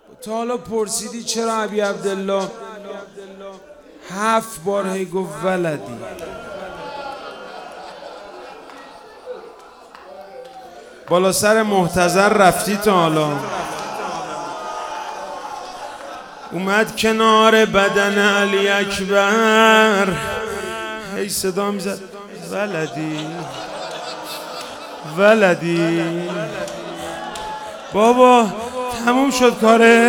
تا حالا پرسیدی چرا ابی عبدالله 7 بار هی گفت ولدی؟ بالا سر محتضر رفتی تا حالا؟ اومد کنار بدن علی اکبر هی صدا میزد ولدی ولدی. بابا تموم شد کاره.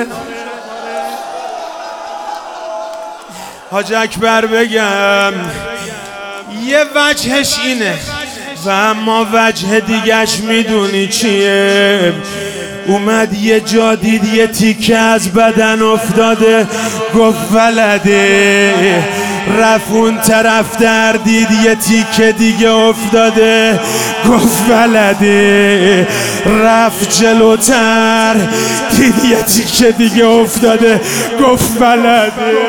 حاج اکبر بگم یه وجهش اینه و اما وجه دیگش میدونی چیه؟ اومد یه جا دید یه تیکه از بدن افتاده گفت ولده. رفت اون طرف در دید یه تیکه دیگه افتاده گفت ولده. رفت جلوتر دید یه تیکه دیگه افتاده گفت ولده.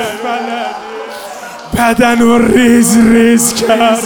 بدن رو ریز ریز کرد.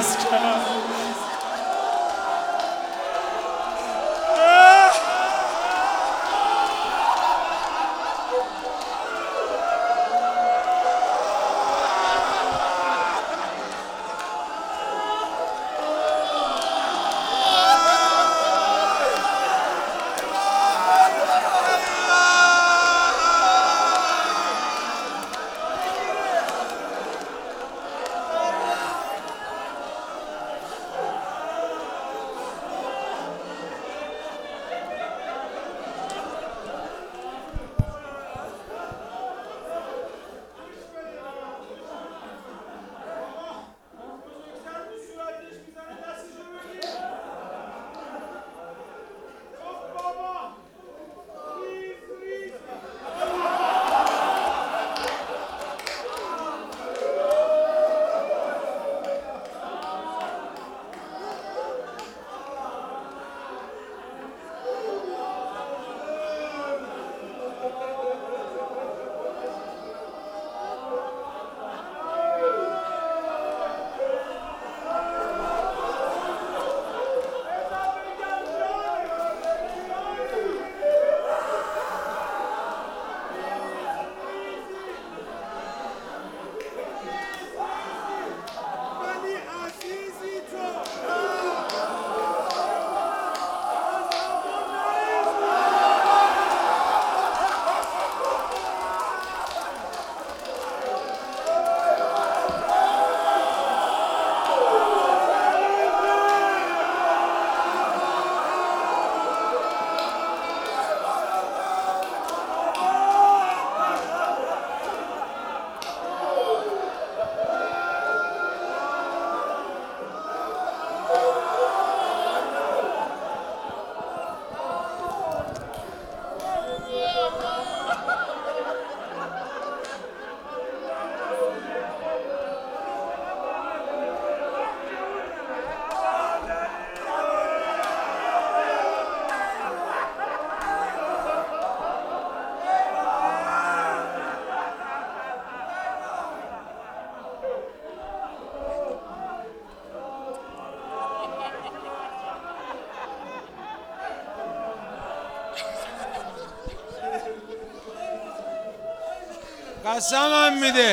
قسمم میده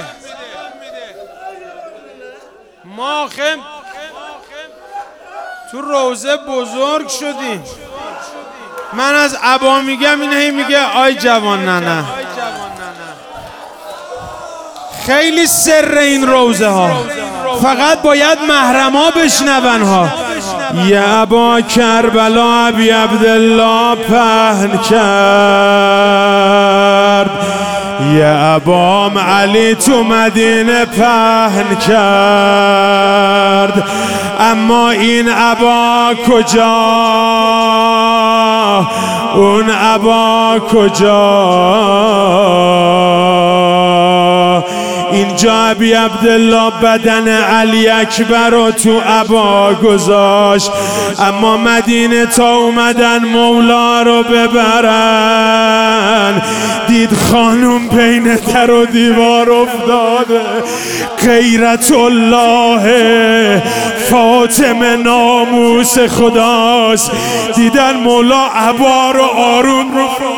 ما خم تو روزه بزرگ شدیم. من از ابا میگم این هی میگه آی جوان ننه. خیلی سر این روزه ها فقط باید محرما بشنون ها. یه ابا کربلا ابی عبدالله پهن کرد، یه ابام علی تو مدینه پهن کرد. اما این ابا کجا؟ اون ابا کجا؟ اینجا ابی عبدالله بدن علی اکبر رو تو ابا گذاشت، اما مدینه تا اومدن مولا رو ببرن دید خانوم بین در و دیوار افتاده. غیرت الله فاطمه ناموس خداست. دیدن مولا ابا رو آروم رو